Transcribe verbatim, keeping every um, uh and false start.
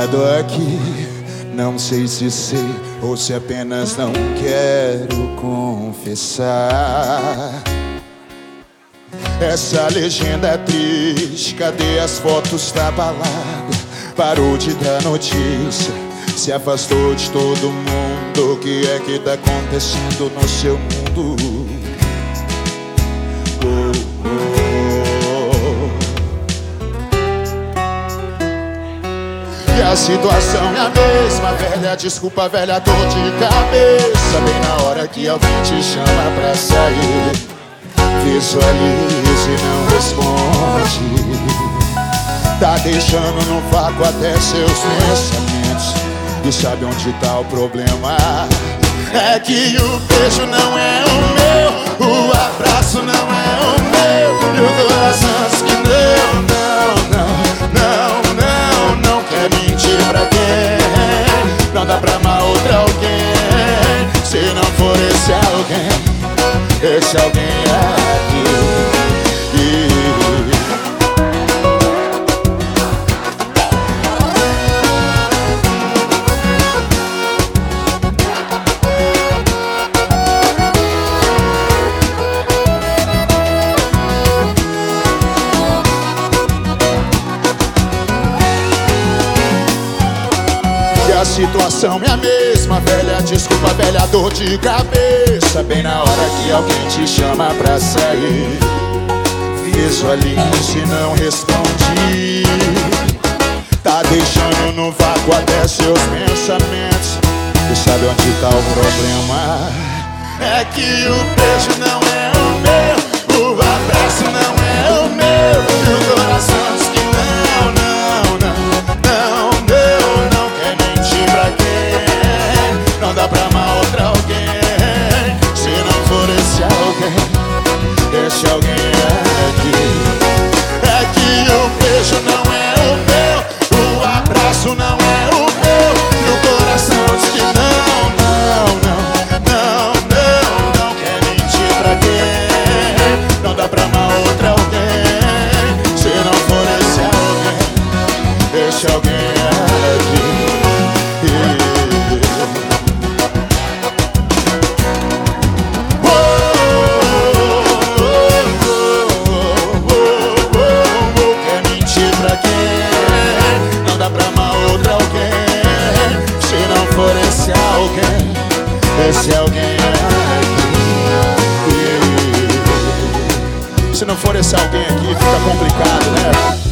parado aqui, não sei se sei ou se apenas não quero confessar. Essa legenda é triste, cadê as fotos da balada? Parou de dar notícia, se afastou de todo mundo. O que é que tá acontecendo no seu mundo? Oh, oh. E a situação é a mesma, velha desculpa, velha dor de cabeça. Bem na hora que alguém te chama pra sair, visualize e não responde. Tá deixando no vácuo até seus pensamentos. E sabe onde tá o problema? É que o beijo não é o meu, o abraço não é o meu, e o coração diz que não, não, não, não, não, não quer mentir pra quem? Não dá pra amar outra alguém, se não for esse alguém. Esse alguém é aqui. E a situação é a mesma, velha desculpa, velha dor de cabeça. Bem na hora que alguém te chama pra sair, visualize e não responde. Tá deixando no vácuo até seus pensamentos. E sabe onde tá o problema? É que o beijo não é o meu, o abraço não é o meu, e o coração diz que não, não, não, não, não, não quer mentir pra quem? Não dá pra amar outra alguém, se não for esse alguém. Esse alguém é aqui. É que o beijo não é o meu, o abraço não é o meu, e o coração diz que não, não, não, não, não, não quer mentir pra quem? Não dá pra amar outra alguém, se não for esse alguém. Esse alguém é aqui. Esse alguém é aqui. Se não for esse alguém aqui, fica complicado, né?